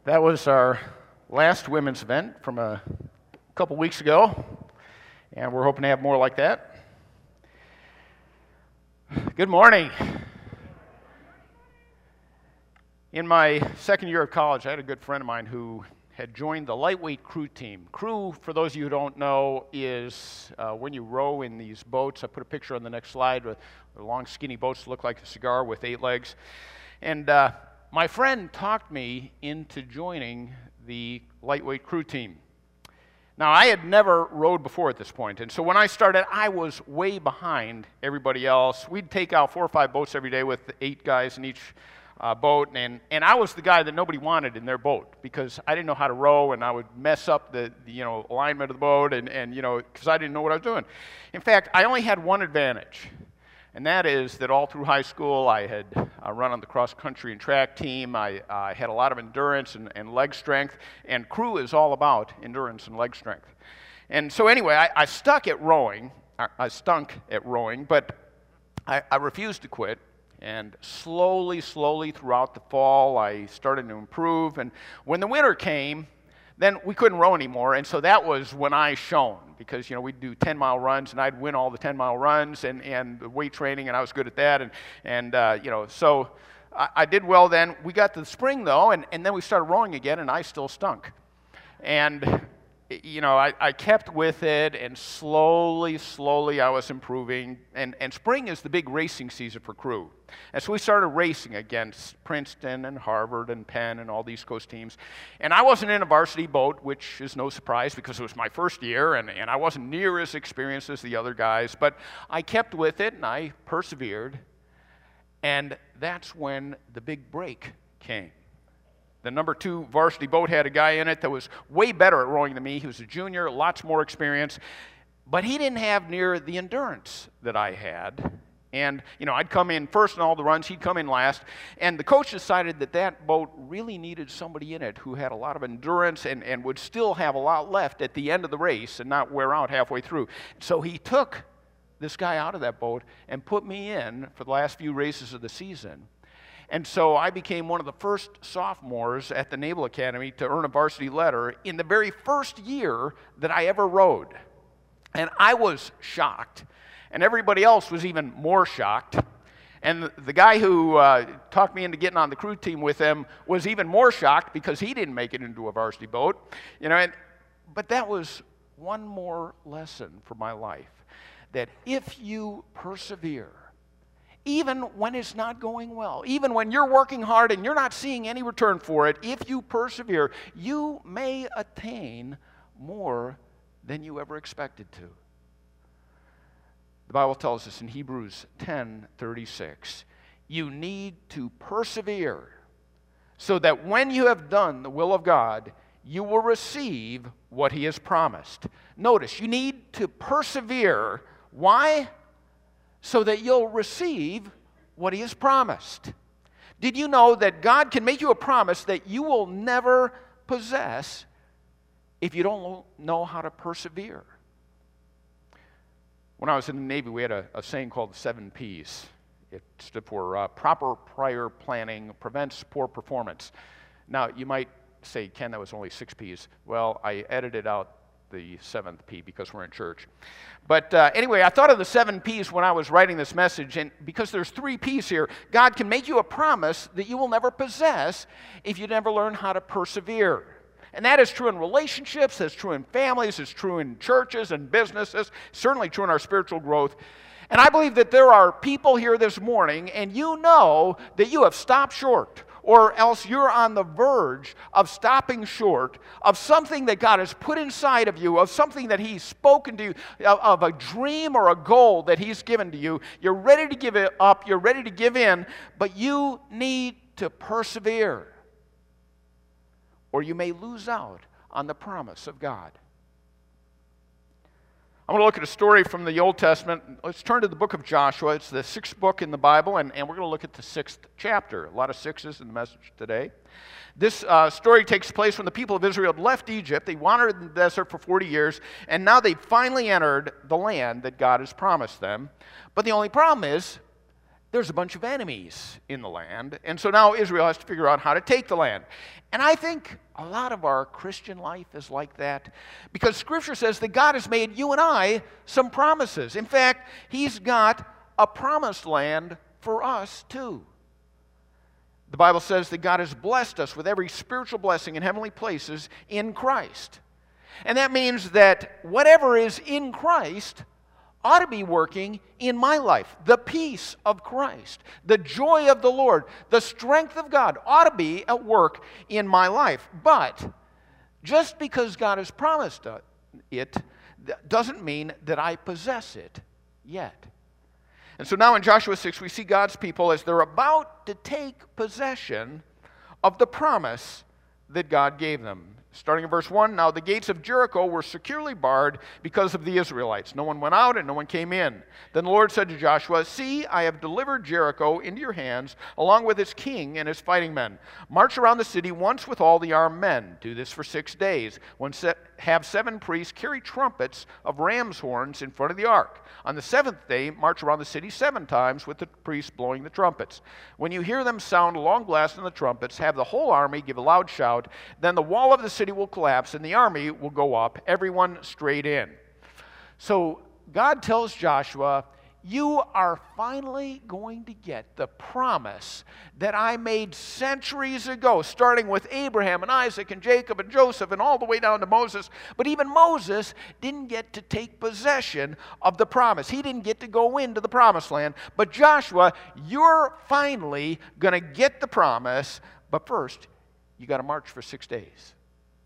That was our last women's event from a couple weeks ago, and we're hoping to have more like that. Good morning. In my second year of college, I had a good friend of mine who had joined the lightweight crew team. Crew, for those of you who don't know, is when you row in these boats. I put a picture on the next slide with long, skinny boats that look like a cigar with 8 legs. And my friend talked me into joining the lightweight crew team. Now, I had never rowed before at this point, and so when I started, I was way behind everybody else. We'd take out 4 or 5 boats every day with 8 guys in each boat, and I was the guy that nobody wanted in their boat because I didn't know how to row, and I would mess up the alignment of the boat, and because I didn't know what I was doing. In fact, I only had one advantage. And that is that all through high school, I had run on the cross-country and track team. I had a lot of endurance and leg strength, and crew is all about endurance and leg strength. And so anyway, I stunk at rowing, but I refused to quit. And slowly throughout the fall, I started to improve. And when the winter came, then we couldn't row anymore, and so that was when I shone, because we'd do 10-mile runs, and I'd win all the 10-mile runs, and the weight training, and I was good at that, so I did well then. We got to the spring, though, and then we started rowing again, and I still stunk. And I kept with it, and slowly I was improving, and spring is the big racing season for crew. And so we started racing against Princeton and Harvard and Penn and all the East Coast teams. And I wasn't in a varsity boat, which is no surprise because it was my first year, and I wasn't near as experienced as the other guys, but I kept with it, and I persevered, and that's when the big break came. The number 2 varsity boat had a guy in it that was way better at rowing than me. He was a junior, lots more experience, but he didn't have near the endurance that I had. And, I'd come in first in all the runs, he'd come in last, and the coach decided that boat really needed somebody in it who had a lot of endurance and would still have a lot left at the end of the race and not wear out halfway through. So he took this guy out of that boat and put me in for the last few races of the season. And so I became one of the first sophomores at the Naval Academy to earn a varsity letter in the very first year that I ever rowed. And I was shocked. And everybody else was even more shocked. And the guy who talked me into getting on the crew team with him was even more shocked because he didn't make it into a varsity boat. But that was one more lesson for my life, that if you persevere, even when it's not going well, even when you're working hard and you're not seeing any return for it, if you persevere, you may attain more than you ever expected to. The Bible tells us in Hebrews 10:36, you need to persevere so that when you have done the will of God, you will receive what He has promised. Notice, you need to persevere. Why? So that you'll receive what He has promised. Did you know that God can make you a promise that you will never possess if you don't know how to persevere? When I was in the Navy, we had a saying called the 7 Ps. It stood for proper prior planning prevents poor performance. Now, you might say, Ken, that was only 6 Ps. Well, I edited out the 7th P because we're in church. But anyway, I thought of the 7 Ps when I was writing this message, and because there's 3 Ps here, God can make you a promise that you will never possess if you never learn how to persevere. And that is true in relationships, that's true in families, it's true in churches and businesses, certainly true in our spiritual growth. And I believe that there are people here this morning, and you know that you have stopped short, or else you're on the verge of stopping short of something that God has put inside of you, of something that He's spoken to you, of a dream or a goal that He's given to you. You're ready to give it up, you're ready to give in, but you need to persevere, or you may lose out on the promise of God. I'm going to look at a story from the Old Testament. Let's turn to the book of Joshua. It's the 6th book in the Bible, and we're going to look at the 6th chapter. A lot of 6s in the message today. This story takes place when the people of Israel had left Egypt. They wandered in the desert for 40 years, and now they finally entered the land that God has promised them. But the only problem is, there's a bunch of enemies in the land, and so now Israel has to figure out how to take the land. And I think a lot of our Christian life is like that, because Scripture says that God has made you and I some promises. In fact, He's got a promised land for us too. The Bible says that God has blessed us with every spiritual blessing in heavenly places in Christ. And that means that whatever is in Christ ought to be working in my life. The peace of Christ, the joy of the Lord, the strength of God ought to be at work in my life. But just because God has promised it doesn't mean that I possess it yet. And so now in Joshua 6, we see God's people as they're about to take possession of the promise that God gave them. Starting in verse 1, now the gates of Jericho were securely barred because of the Israelites. No one went out and no one came in. Then the Lord said to Joshua, see, I have delivered Jericho into your hands, along with its king and his fighting men. March around the city once with all the armed men. Do this for 6 days. Have 7 priests carry trumpets of ram's horns in front of the ark. On the 7th day, march around the city 7 times with the priests blowing the trumpets. When you hear them sound a long blast on the trumpets, have the whole army give a loud shout. Then the wall of the city will collapse and the army will go up, everyone straight in. So God tells Joshua, you are finally going to get the promise that I made centuries ago, starting with Abraham and Isaac and Jacob and Joseph and all the way down to Moses. But even Moses didn't get to take possession of the promise. He didn't get to go into the promised land. But Joshua, you're finally going to get the promise. But first, you got to march for 6 days.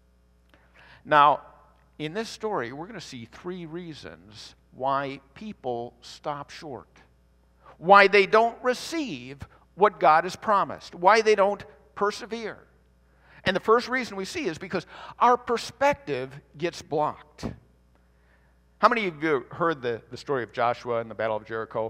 Now, in this story, we're going to see 3 reasons why people stop short, why they don't receive what God has promised, why they don't persevere. And the first reason we see is because our perspective gets blocked. How many of you heard the story of Joshua and the Battle of Jericho?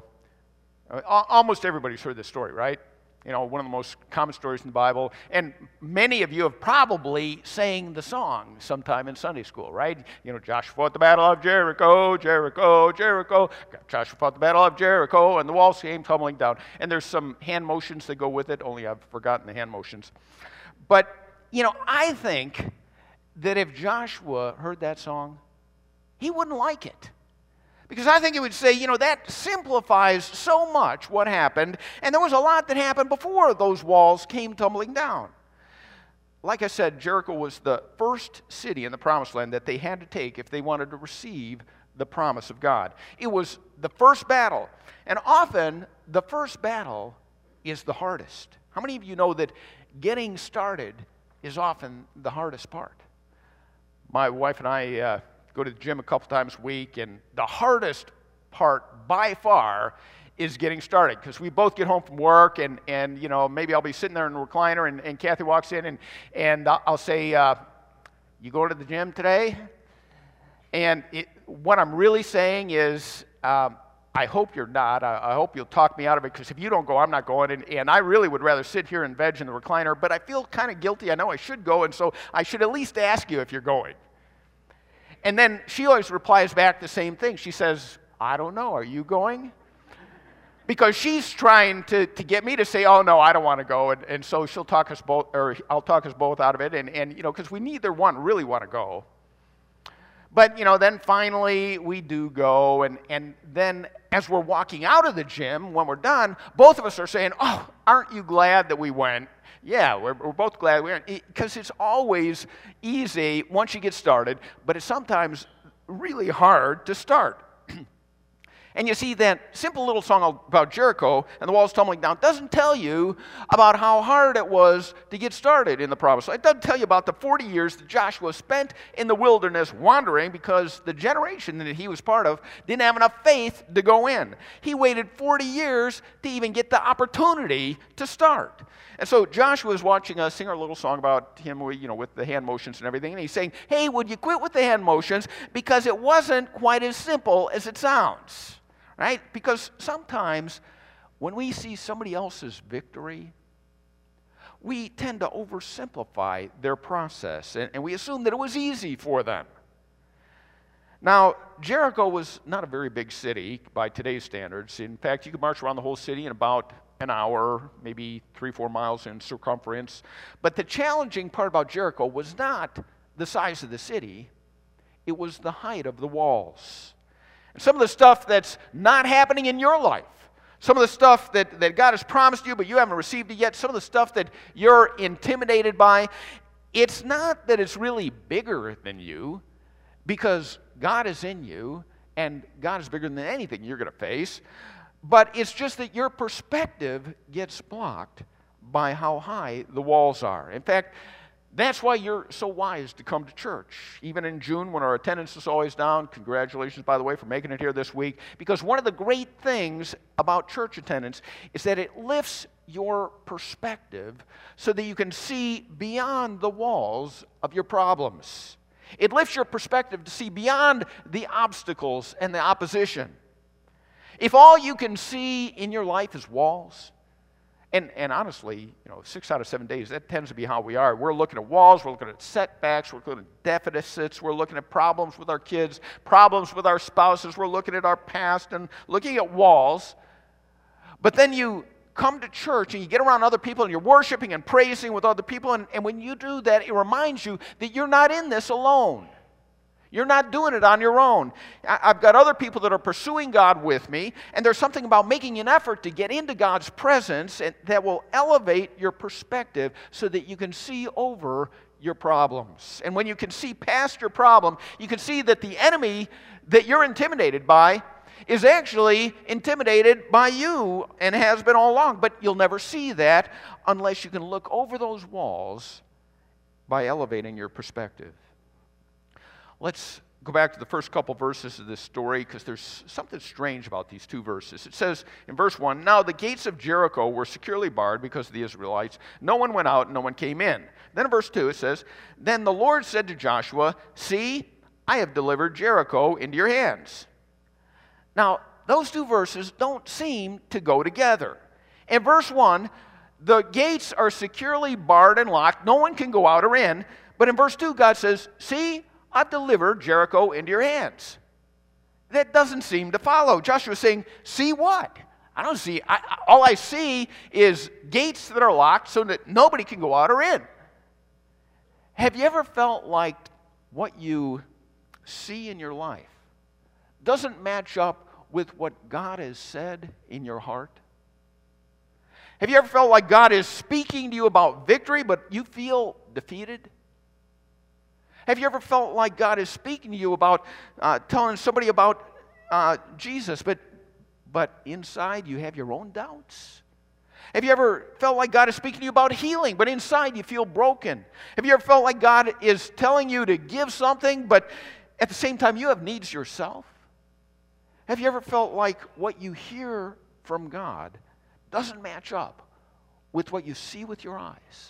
Almost everybody's heard this story, right? You know, one of the most common stories in the Bible. And many of you have probably sang the song sometime in Sunday school, right? You know, Joshua fought the battle of Jericho, Jericho, Jericho. Joshua fought the battle of Jericho, and the walls came tumbling down. And there's some hand motions that go with it, only I've forgotten the hand motions. But, you know, I think that if Joshua heard that song, he wouldn't like it. Because I think he would say, you know, that simplifies so much what happened, and there was a lot that happened before those walls came tumbling down. Like I said, Jericho was the first city in the Promised Land that they had to take if they wanted to receive the promise of God. It was the first battle, and often the first battle is the hardest. How many of you know that getting started is often the hardest part? My wife and I go to the gym a couple times a week, and the hardest part by far is getting started, because we both get home from work, and you know, maybe I'll be sitting there in the recliner, and Kathy walks in, and I'll say, you going to the gym today? And what I'm really saying is, I hope you're not. I hope you'll talk me out of it, because if you don't go, I'm not going, and I really would rather sit here and veg in the recliner, but I feel kind of guilty. I know I should go, and so I should at least ask you if you're going. And then she always replies back the same thing. She says, I don't know, are you going? Because she's trying to get me to say, oh no, I don't want to go, and so she'll talk us both, or I'll talk us both out of it, and you know, because we neither one really want to go. But you know, then finally we do go, and then as we're walking out of the gym, when we're done, both of us are saying, oh, aren't you glad that we went? Yeah, we're both glad we went, because it's always easy once you get started, but it's sometimes really hard to start. And you see, that simple little song about Jericho and the walls tumbling down doesn't tell you about how hard it was to get started in the promise. It doesn't tell you about the 40 years that Joshua spent in the wilderness wandering, because the generation that he was part of didn't have enough faith to go in. He waited 40 years to even get the opportunity to start. And so Joshua is watching us sing our little song about him, you know, with the hand motions and everything, and he's saying, hey, would you quit with the hand motions, because it wasn't quite as simple as it sounds. Right? Because sometimes when we see somebody else's victory, we tend to oversimplify their process, and we assume that it was easy for them. Now, Jericho was not a very big city by today's standards. In fact, you could march around the whole city in about an hour, maybe 3-4 miles in circumference. But the challenging part about Jericho was not the size of the city, it was the height of the walls. And some of the stuff that's not happening in your life, some of the stuff that God has promised you but you haven't received it yet, some of the stuff that you're intimidated by, it's not that it's really bigger than you, because God is in you and God is bigger than anything you're going to face. But it's just that your perspective gets blocked by how high the walls are. In fact, that's why you're so wise to come to church. Even in June when our attendance is always down, congratulations, by the way, for making it here this week. Because one of the great things about church attendance is that it lifts your perspective so that you can see beyond the walls of your problems. It lifts your perspective to see beyond the obstacles and the opposition. If all you can see in your life is walls, and honestly, 6 out of 7 days, that tends to be how we are. We're looking at walls, we're looking at setbacks, we're looking at deficits, we're looking at problems with our kids, problems with our spouses, we're looking at our past and looking at walls. But then you come to church and you get around other people and you're worshiping and praising with other people, and when you do that, it reminds you that you're not in this alone. You're not doing it on your own. I've got other people that are pursuing God with me, and there's something about making an effort to get into God's presence that will elevate your perspective so that you can see over your problems. And when you can see past your problem, you can see that the enemy that you're intimidated by is actually intimidated by you and has been all along. But you'll never see that unless you can look over those walls by elevating your perspective. Let's go back to the first couple verses of this story because there's something strange about these two verses. It says in verse 1, "Now the gates of Jericho were securely barred because of the Israelites. No one went out and no one came in." Then in verse 2 it says, "Then the Lord said to Joshua, 'See, I have delivered Jericho into your hands.'" Now, those two verses don't seem to go together. In verse 1, the gates are securely barred and locked. No one can go out or in. But in verse 2, God says, "See, I've delivered Jericho into your hands." That doesn't seem to follow. Joshua's saying, "See what? I don't see. All I see is gates that are locked so that nobody can go out or in." Have you ever felt like what you see in your life doesn't match up with what God has said in your heart? Have you ever felt like God is speaking to you about victory, but you feel defeated? Have you ever felt like God is speaking to you about telling somebody about Jesus, but inside you have your own doubts? Have you ever felt like God is speaking to you about healing, but inside you feel broken? Have you ever felt like God is telling you to give something, but at the same time you have needs yourself? Have you ever felt like what you hear from God doesn't match up with what you see with your eyes?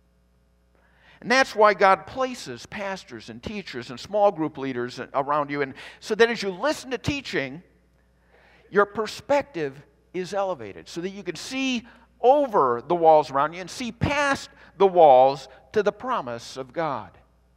And that's why God places pastors and teachers and small group leaders around you, and so that as you listen to teaching, your perspective is elevated so that you can see over the walls around you and see past the walls to the promise of God.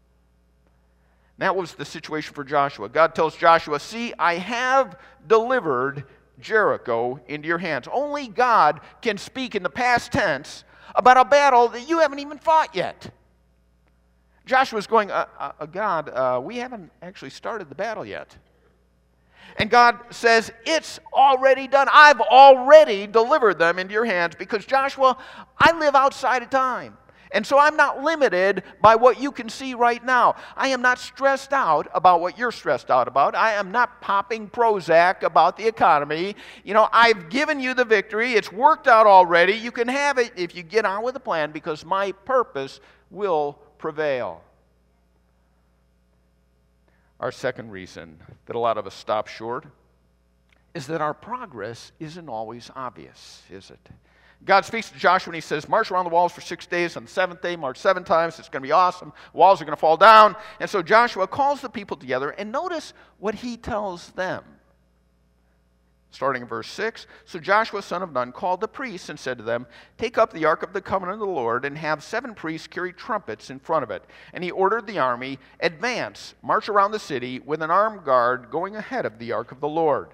And that was the situation for Joshua. God tells Joshua, "See, I have delivered Jericho into your hands." Only God can speak in the past tense about a battle that you haven't even fought yet. Joshua's going, God, we haven't actually started the battle yet. And God says, "It's already done. I've already delivered them into your hands because, Joshua, I live outside of time. And so I'm not limited by what you can see right now. I am not stressed out about what you're stressed out about. I am not popping Prozac about the economy. I've given you the victory. It's worked out already. You can have it if you get on with the plan because my purpose will prevail." Our second reason that a lot of us stop short is that our progress isn't always obvious, is it? God speaks to Joshua and he says, "March around the walls for 6 days. On the 7th day, march 7 times. It's going to be awesome. Walls are going to fall down." And so Joshua calls the people together, and notice what he tells them. Starting in verse 6, so Joshua son of Nun called the priests and said to them, take up the ark of the covenant of the Lord and have 7 priests carry trumpets in front of it. And he ordered the army, advance, march around the city with an armed guard going ahead of the ark of the Lord.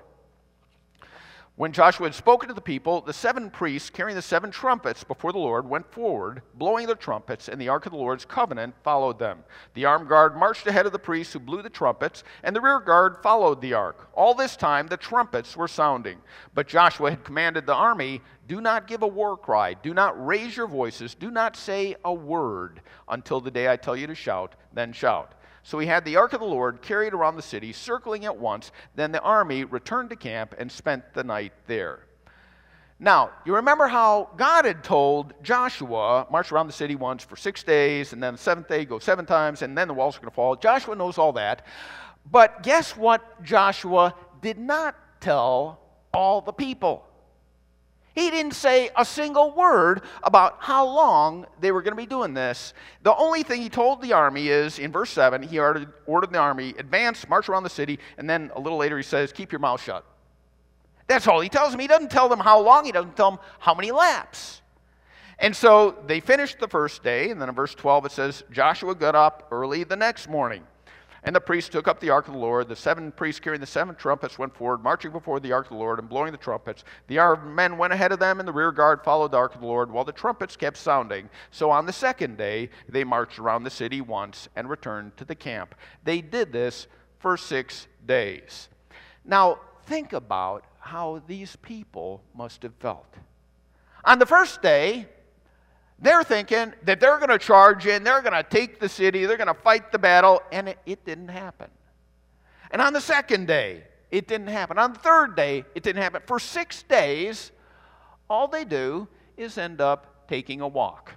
When Joshua had spoken to the people, the 7 priests carrying the 7 trumpets before the Lord went forward, blowing their trumpets, and the ark of the Lord's covenant followed them. The armed guard marched ahead of the priests who blew the trumpets, and the rear guard followed the ark. All this time the trumpets were sounding. But Joshua had commanded the army, do not give a war cry, do not raise your voices, do not say a word until the day I tell you to shout, then shout. So he had the ark of the Lord carried around the city, circling it once. Then the army returned to camp and spent the night there. Now, you remember how God had told Joshua, march around the city once for 6 days, and then the 7th day, go 7 times, and then the walls are going to fall. Joshua knows all that. But guess what Joshua did not tell all the people? He didn't say a single word about how long they were going to be doing this. The only thing he told the army is, in verse 7, he ordered the army, advance, march around the city, and then a little later he says, keep your mouth shut. That's all he tells them. He doesn't tell them how long. He doesn't tell them how many laps. And so they finished the first day, and then in verse 12 it says, Joshua got up early the next morning. And the priests took up the ark of the Lord. The 7 priests carrying the 7 trumpets went forward, marching before the ark of the Lord and blowing the trumpets. The armed men went ahead of them, and the rear guard followed the ark of the Lord, while the trumpets kept sounding. So on the 2nd day, they marched around the city once and returned to the camp. They did this for 6 days. Now, think about how these people must have felt. On the first day, they're thinking that they're going to charge in, they're going to take the city, they're going to fight the battle, and it didn't happen. And on the 2nd day, it didn't happen. On the 3rd day, it didn't happen. For 6 days, all they do is end up taking a walk.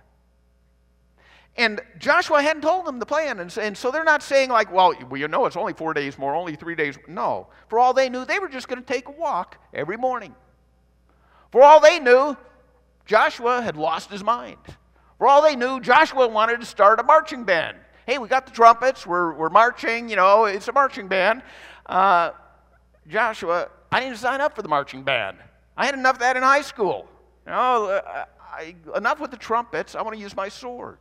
And Joshua hadn't told them the plan, and so they're not saying like, well, you know it's only 4 days more, only 3 days. No. For all they knew, they were just going to take a walk every morning. For all they knew, Joshua had lost his mind. For all they knew, Joshua wanted to start a marching band. Hey, we got the trumpets, we're marching, it's a marching band. Joshua, I didn't sign up for the marching band. I had enough of that in high school. Enough with the trumpets, I want to use my sword.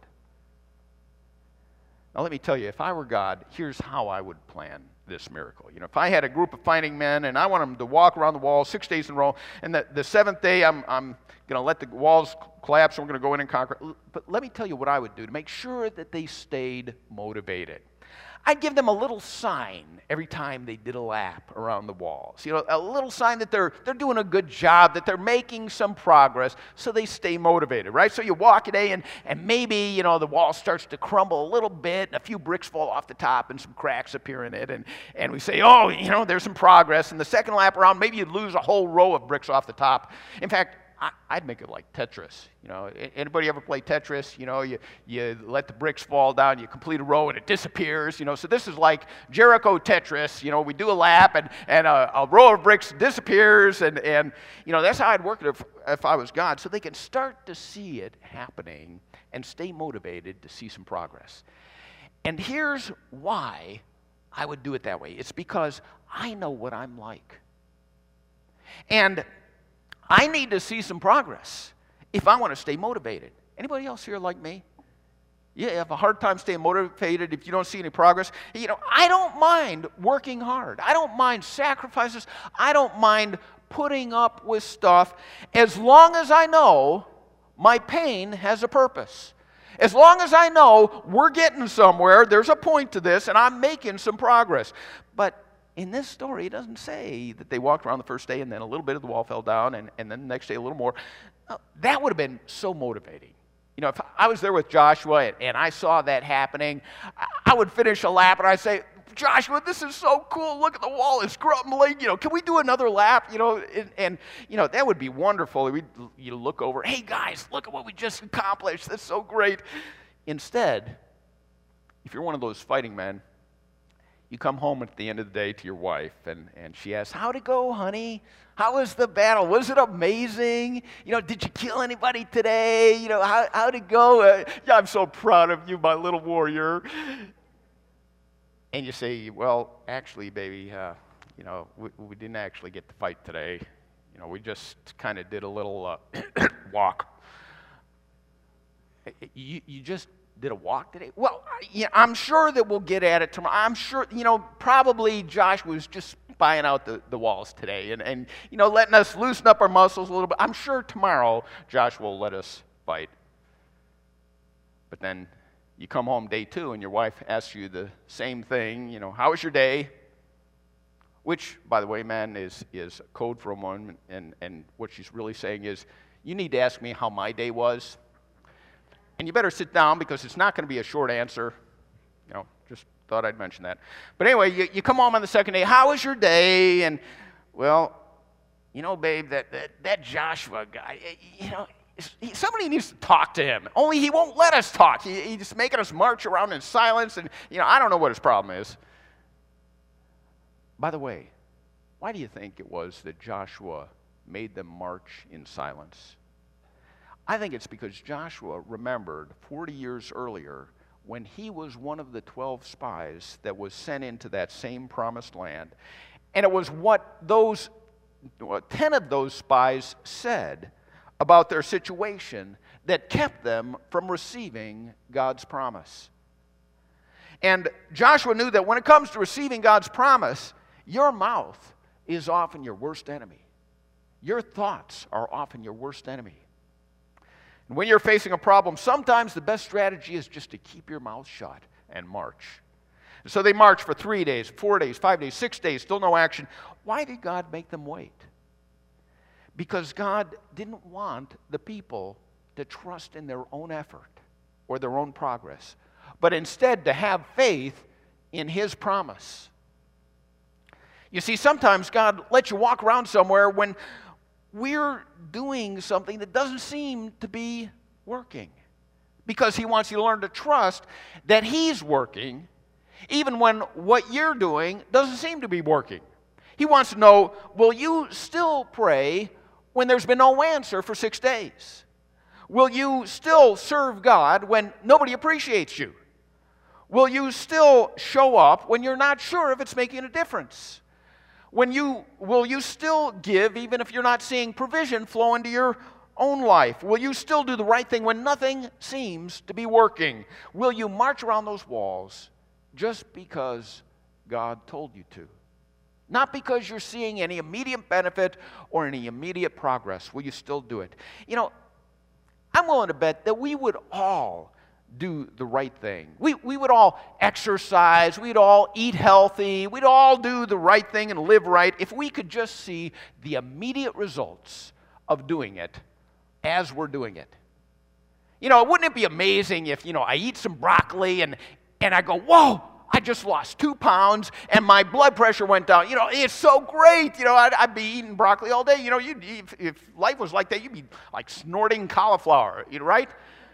Now let me tell you, if I were God, here's how I would plan this miracle. If I had a group of fighting men and I want them to walk around the wall 6 days in a row, and the 7th day I'm going to let the walls collapse and we're going to go in and conquer. But let me tell you what I would do to make sure that they stayed motivated. I'd give them a little sign every time they did a lap around the walls. A little sign that they're doing a good job, that they're making some progress, so they stay motivated, right? So you walk a day, and maybe, the wall starts to crumble a little bit, and a few bricks fall off the top, and some cracks appear in it, and we say, oh, there's some progress. And the second lap around, maybe you'd lose a whole row of bricks off the top. In fact, I'd make it like Tetris. Anybody ever play Tetris? You let the bricks fall down, you complete a row, and it disappears. So this is like Jericho Tetris. We do a lap, and a row of bricks disappears, and that's how I'd work it if I was God, so they can start to see it happening and stay motivated to see some progress. And here's why I would do it that way. It's because I know what I'm like. And I need to see some progress if I want to stay motivated. Anybody else here like me? You have a hard time staying motivated if you don't see any progress. I don't mind working hard. I don't mind sacrifices. I don't mind putting up with stuff as long as I know my pain has a purpose. As long as I know we're getting somewhere, there's a point to this, and I'm making some progress. But in this story, it doesn't say that they walked around the first day and then a little bit of the wall fell down and then the next day a little more. That would have been so motivating. If I was there with Joshua and I saw that happening, I would finish a lap and I'd say, Joshua, this is so cool. Look at the wall. It's crumbling. Can we do another lap? And that would be wonderful. You look over, hey, guys, look at what we just accomplished. That's so great. Instead, if you're one of those fighting men, you come home at the end of the day to your wife, and she asks, how'd it go, honey? How was the battle? Was it amazing? Did you kill anybody today? How'd it go? Yeah, I'm so proud of you, my little warrior. And you say, well, actually, baby, we didn't actually get to fight today. We just kind of did a little walk. You just did a walk today? Well, yeah, I'm sure that we'll get at it tomorrow. I'm sure, probably Josh was just spying out the walls today and letting us loosen up our muscles a little bit. I'm sure tomorrow Josh will let us fight. But then you come home day 2 and your wife asks you the same thing, how was your day? Which, by the way, man, is code for a woman, and what she's really saying is, you need to ask me how my day was. And you better sit down because it's not going to be a short answer. Just thought I'd mention that. But anyway, you come home on the second day. How was your day? And, well, babe, that Joshua guy, somebody needs to talk to him. Only he won't let us talk. He's just making us march around in silence. And, I don't know what his problem is. By the way, why do you think it was that Joshua made them march in silence? I think it's because Joshua remembered 40 years earlier when he was one of the 12 spies that was sent into that same promised land. And it was what 10 of those spies said about their situation that kept them from receiving God's promise. And Joshua knew that when it comes to receiving God's promise, your mouth is often your worst enemy. Your thoughts are often your worst enemy. And when you're facing a problem, sometimes the best strategy is just to keep your mouth shut and march. And so they marched for 3 days, 4 days, 5 days, 6 days, still no action. Why did God make them wait? Because God didn't want the people to trust in their own effort or their own progress, but instead to have faith in His promise. You see, sometimes God lets you walk around somewhere when we're doing something that doesn't seem to be working, because He wants you to learn to trust that He's working even when what you're doing doesn't seem to be working. He wants to know, will you still pray when there's been no answer for 6 days? Will you still serve God when nobody appreciates you? Will you still show up when you're not sure if it's making a difference? Will you still give even if you're not seeing provision flow into your own life? Will you still do the right thing when nothing seems to be working? Will you march around those walls just because God told you to? Not because you're seeing any immediate benefit or any immediate progress. Will you still do it? I'm willing to bet that we would all do the right thing. We would all exercise, we'd all eat healthy, we'd all do the right thing and live right if we could just see the immediate results of doing it as we're doing it. Wouldn't it be amazing if, I eat some broccoli and I go, whoa, I just lost 2 pounds and my blood pressure went down. It's so great. I'd be eating broccoli all day. If life was like that, you'd be like snorting cauliflower, right?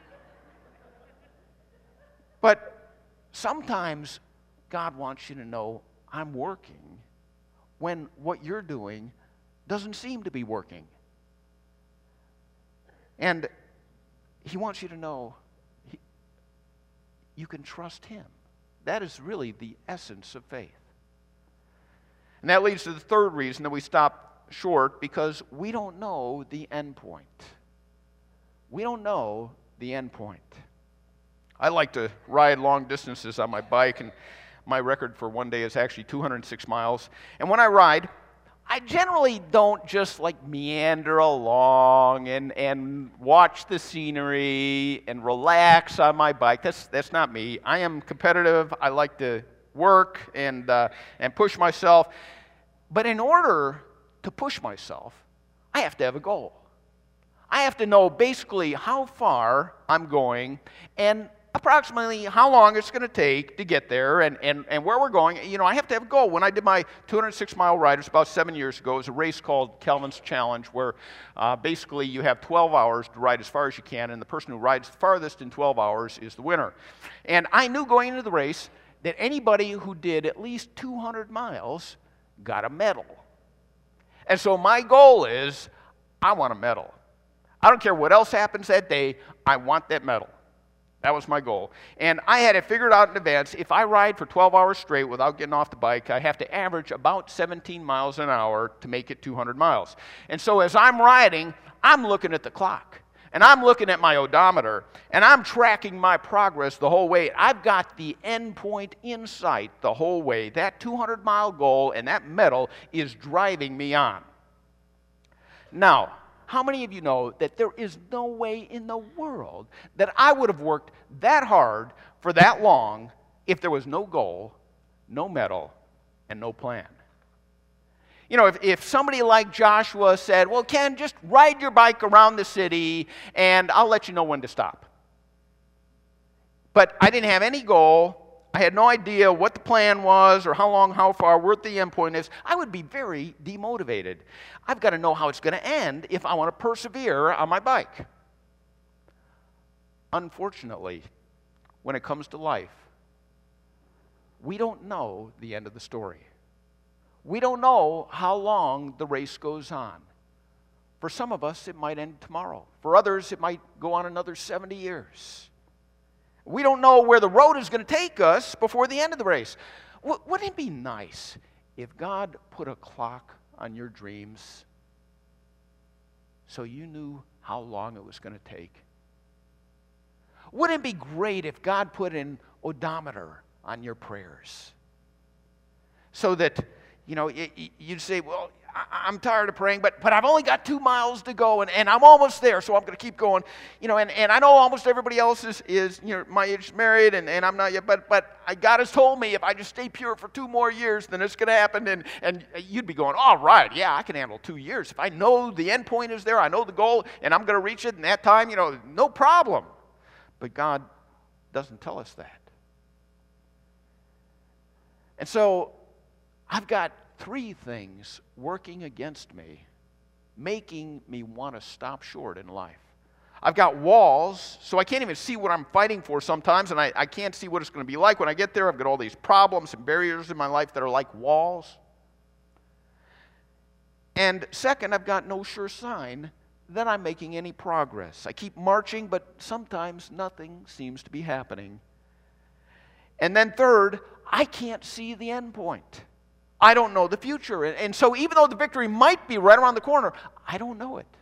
But sometimes God wants you to know, I'm working when what you're doing doesn't seem to be working. And He wants you to know you can trust Him. That is really the essence of faith. And that leads to the third reason that we stop short, because we don't know the end point. We don't know the end point. I like to ride long distances on my bike, and my record for one day is actually 206 miles. And when I ride, I generally don't just meander along and watch the scenery and relax on my bike. That's not me. I am competitive. I like to work and push myself. But in order to push myself, I have to have a goal. I have to know basically how far I'm going and approximately how long it's going to take to get there and where we're going. I have to have a goal. When I did my 206-mile ride, it was about 7 years ago. It was a race called Calvin's Challenge, where basically you have 12 hours to ride as far as you can, and the person who rides the farthest in 12 hours is the winner. And I knew going into the race that anybody who did at least 200 miles got a medal. And so my goal is, I want a medal. I don't care what else happens that day, I want that medal. That was my goal. And I had it figured out in advance. If I ride for 12 hours straight without getting off the bike, I have to average about 17 miles an hour to make it 200 miles. And so as I'm riding, I'm looking at the clock. And I'm looking at my odometer. And I'm tracking my progress the whole way. I've got the end point in sight the whole way. That 200-mile goal and that medal is driving me on. Now, how many of you know that there is no way in the world that I would have worked that hard for that long if there was no goal, no medal, and no plan? You know, if somebody like Joshua said, well, Ken, just ride your bike around the city and I'll let you know when to stop. But I didn't have any goal. I had no idea what the plan was or how long, how far, where the end point is. I would be very demotivated. I've got to know how it's going to end if I want to persevere on my bike. Unfortunately, when it comes to life, we don't know the end of the story. We don't know how long the race goes on. For some of us, it might end tomorrow. For others, it might go on another 70 years. We don't know where the road is going to take us before the end of the race. Wouldn't it be nice if God put a clock on your dreams so you knew how long it was going to take? Wouldn't it be great if God put an odometer on your prayers so that, you know, you'd say, well, I'm tired of praying, but I've only got 2 miles to go, and I'm almost there, so I'm going to keep going. You know, and I know almost everybody else is you know, my age married, and I'm not yet, but God has told me if I just stay pure for 2 more years, then it's going to happen, and you'd be going, all right, yeah, I can handle 2 years. If I know the end point is there, I know the goal, and I'm going to reach it in that time, you know, no problem. But God doesn't tell us that. And so I've got 3 things working against me, making me want to stop short in life. I've got walls, so I can't even see what I'm fighting for sometimes, and I can't see what it's going to be like when I get there. I've got all these problems and barriers in my life that are like walls. And second, I've got no sure sign that I'm making any progress. I keep marching, but sometimes nothing seems to be happening. And then third, I can't see the end point. I don't know the future. And so even though the victory might be right around the corner, I don't know it.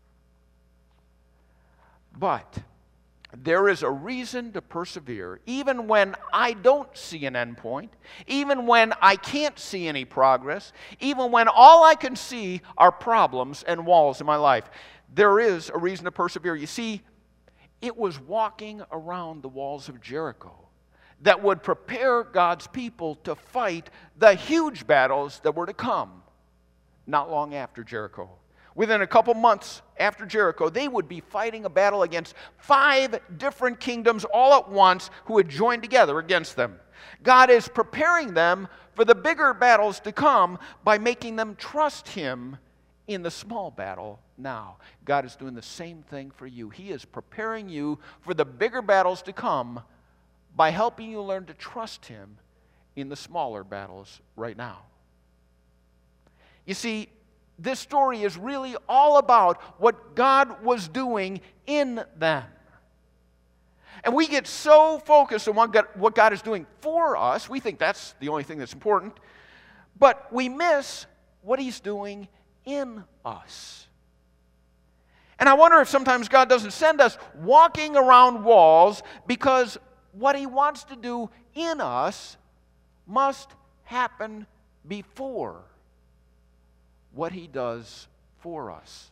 But there is a reason to persevere, even when I don't see an end point, even when I can't see any progress, even when all I can see are problems and walls in my life. There is a reason to persevere. You see, it was walking around the walls of Jericho that would prepare God's people to fight the huge battles that were to come not long after Jericho. Within a couple months after Jericho, they would be fighting a battle against 5 different kingdoms all at once who had joined together against them. God is preparing them for the bigger battles to come by making them trust Him in the small battle now. God is doing the same thing for you. He is preparing you for the bigger battles to come by helping you learn to trust Him in the smaller battles right now. You see, this story is really all about what God was doing in them. And we get so focused on what God is doing for us, we think that's the only thing that's important, but we miss what He's doing in us. And I wonder if sometimes God doesn't send us walking around walls because what He wants to do in us must happen before what He does for us.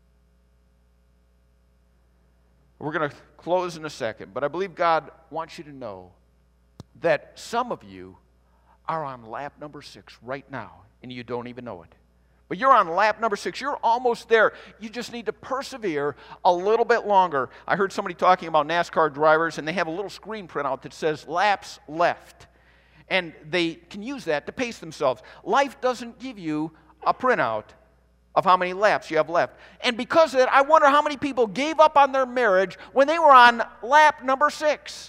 We're going to close in a second, but I believe God wants you to know that some of you are on lap number 6 right now, and you don't even know it. But you're on lap number 6. You're almost there. You just need to persevere a little bit longer. I heard somebody talking about NASCAR drivers, and they have a little screen printout that says laps left. And they can use that to pace themselves. Life doesn't give you a printout of how many laps you have left. And because of that, I wonder how many people gave up on their marriage when they were on lap number 6.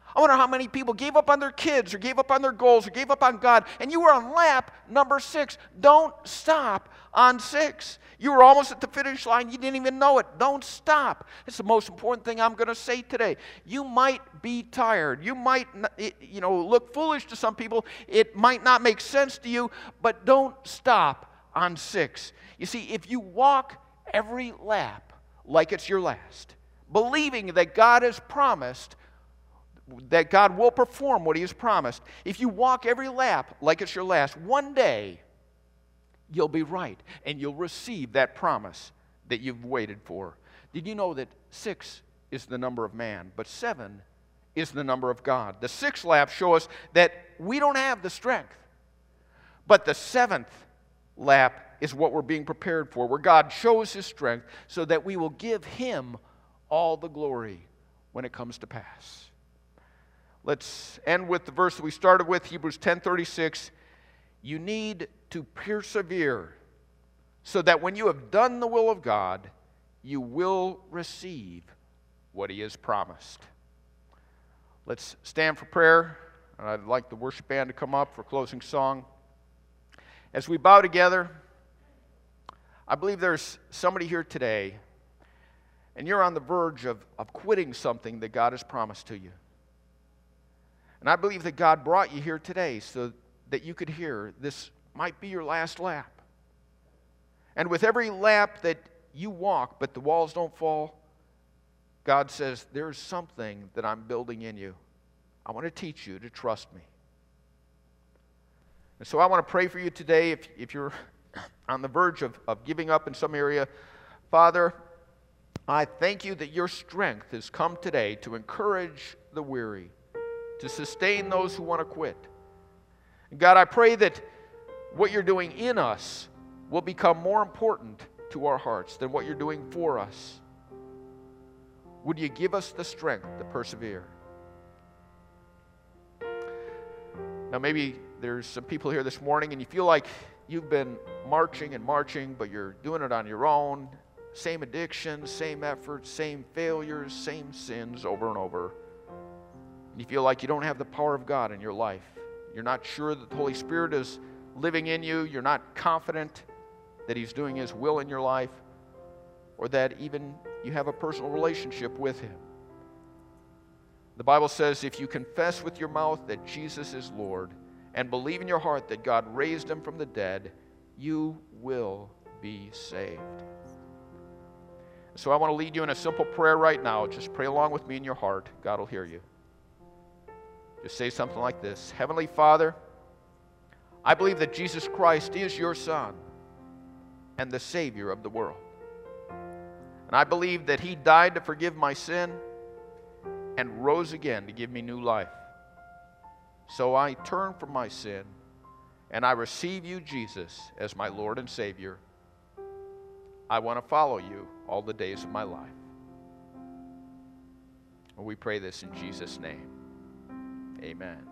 I wonder how many people gave up on their kids or gave up on their goals or gave up on God, and you were on lap number 6. Don't stop on 6. You were almost at the finish line. You didn't even know it. Don't stop. It's the most important thing I'm going to say today. You might be tired. You might look foolish to some people. It might not make sense to you, but don't stop on 6. You see, if you walk every lap like it's your last, believing that God has promised, that God will perform what He has promised, if you walk every lap like it's your last, one day you'll be right and you'll receive that promise that you've waited for. Did you know that 6 is the number of man, but 7 is the number of God? The 6th lap shows us that we don't have the strength, but the 7th lap is what we're being prepared for, where God shows His strength so that we will give Him all the glory when it comes to pass. Let's end with the verse that we started with, Hebrews 10:36. You need to persevere so that when you have done the will of God, you will receive what He has promised. Let's stand for prayer, and I'd like the worship band to come up for closing song. As we bow together, I believe there's somebody here today, and you're on the verge of quitting something that God has promised to you. And I believe that God brought you here today so that you could hear this might be your last lap. And with every lap that you walk, but the walls don't fall, God says, there's something that I'm building in you. I want to teach you to trust me. And so I want to pray for you today if you're on the verge of giving up in some area. Father, I thank you that your strength has come today to encourage the weary, to sustain those who want to quit. And God, I pray that what you're doing in us will become more important to our hearts than what you're doing for us. Would you give us the strength to persevere? Now maybe there's some people here this morning and you feel like you've been marching and marching, but you're doing it on your own. Same addictions, same efforts, same failures, same sins over and over. You feel like you don't have the power of God in your life. You're not sure that the Holy Spirit is living in you. You're not confident that He's doing His will in your life, or that even you have a personal relationship with Him. The Bible says if you confess with your mouth that Jesus is Lord and believe in your heart that God raised Him from the dead, you will be saved. So I want to lead you in a simple prayer right now. Just pray along with me in your heart. God will hear you. Just say something like this. Heavenly Father, I believe that Jesus Christ is your Son and the Savior of the world. And I believe that He died to forgive my sin and rose again to give me new life. So I turn from my sin and I receive you, Jesus, as my Lord and Savior. I want to follow you all the days of my life. And we pray this in Jesus' name. Amen.